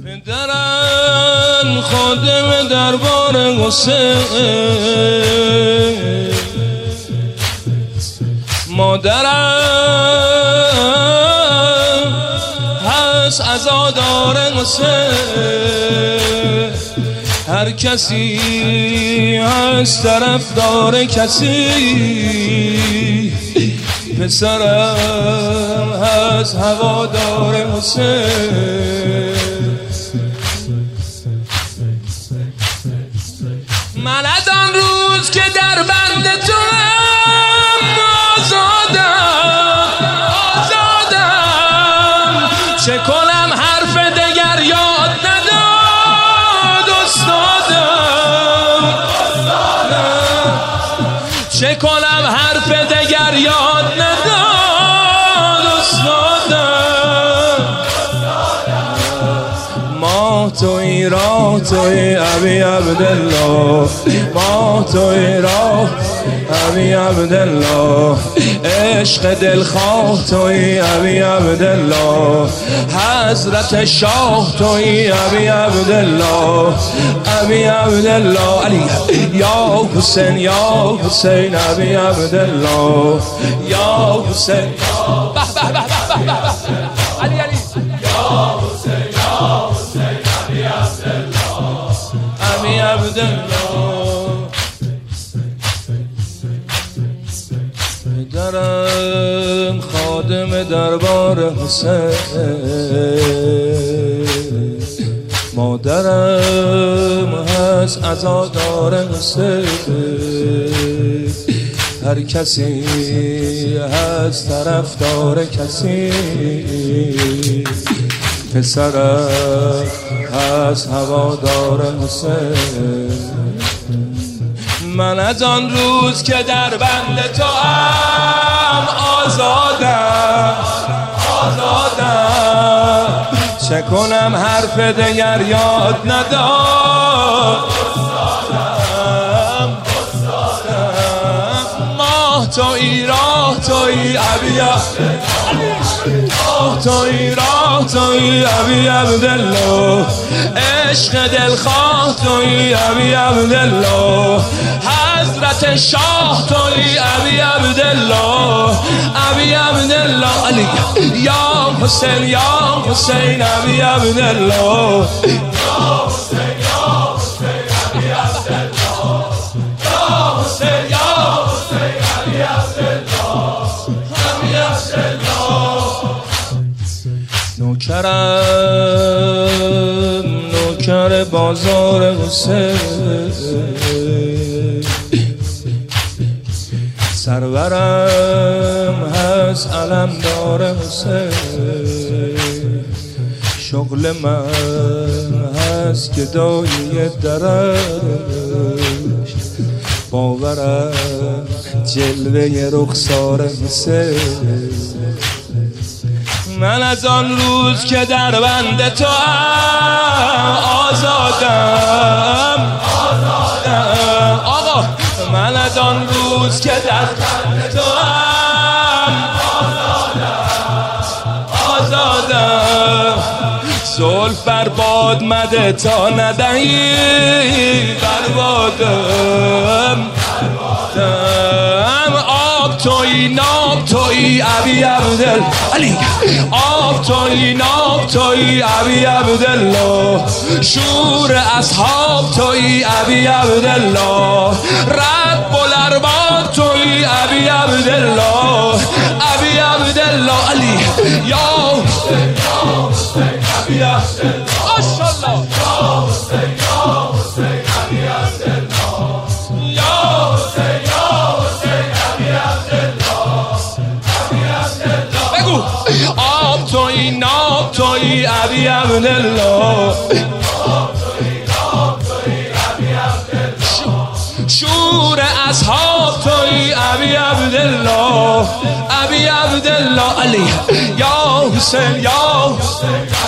پدرم خادم دربار حسین، مادرم هست عزادار حسین. هر کسی هست طرفدار کسی، پسرم هست هوادار حسین. من از آن روز که در بند تو آزادم، چه کنم حرف دگر یاد نداد استادم، چه کنم حرف دگر یاد نداد استادم. ما توی راه توی ابی عبدالله، ما توی راه ابی عبدالله، عشق دلخواه توی ابی عبدالله، حضرت شاه توی ابی عبدالله، ابی عبدالله علی یا حسین یا حسین ابی عبدالله یا حسین. به به به به به علی علی یا حسین یا حسین ابی عبدالله ابی عبدالله. پدرم خادم دربار حسین، مادرم هست عزادار حسین. هر کسی هست طرفدار کسی، پسرم هست هوادار حسین. من از آن روز که در بند تو هم آزادم، چه کنم حرف دگر یاد نداد ماه توی راه توی ابی توی راه توی ابی عبدالله، عشق دلخواه توی ابی عبدالله، حضرت شاه توی ابی عبدالله، ابی عبدالله علی یا حسین یا حسین ابی عبدالله یا حسین یا حسین ابی عبدالله یا حسین یا حسین ابی عبدالله ابی عبدالله. نوکرم نوکر بازار حسین، سرورم هست علمدار حسین. شغل من هست که دایی درشت، باورم جلوه رخسار حسین. من از آن روز که در بند تو آزادم آقا، من از آن روز که در بند تو آزادم، زلف بر باد مده تا ندهی بربادم. آب توی ناب توی ابی عبدالله علی، آب توی ناب توی ابی عبدالله، شور اصحاب توی ابی عبدالله، رب الارباب توی ابی عبدالله ابی عبدالله علی یا حسین یا حسین ابی عبدالله ماشاءالله یا حسین یا حسین ابی عبدالله یا حسین یا حسین ابی عبدالله ابی عبدالله. بگو آب توی ناب توی ابی عبدالله، شور اصحاب توی ابی عبدالله ابی عبدالله علی یا حسین یا حسین